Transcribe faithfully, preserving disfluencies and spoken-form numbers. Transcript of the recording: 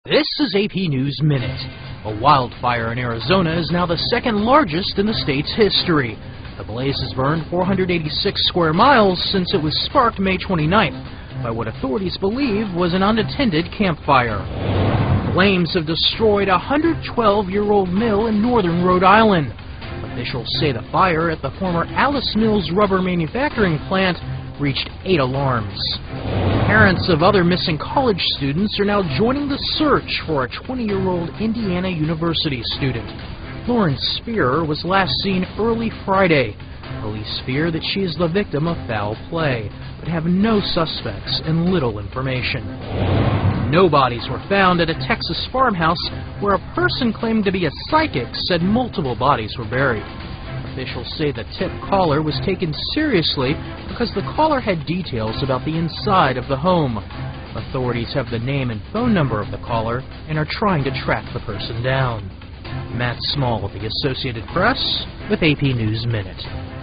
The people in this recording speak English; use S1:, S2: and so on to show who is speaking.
S1: This is A P News Minute. A wildfire in Arizona is now the second largest in the state's history. The blaze has burned four hundred eighty-six square miles since it was sparked May twenty-ninth by what authorities believe was an unattended campfire. Flames have destroyed a one hundred twelve year old mill in northern Rhode Island. Officials say the fire at the former Alice Mills rubber manufacturing plant reached eight alarms. Parents of other missing college students are now joining the search for a twenty year old Indiana University student. Lauren Spear was last seen early Friday. Police fear that she is the victim of foul play, but have no suspects and little information. No bodies were found at a Texas farmhouse where a person claimed to be a psychic said multiple bodies were buried. Officials say the tip caller was taken seriously because the caller had details about the inside of the home. Authorities have the name and phone number of the caller and are trying to track the person down. Matt Small of the Associated Press with A P News Minute.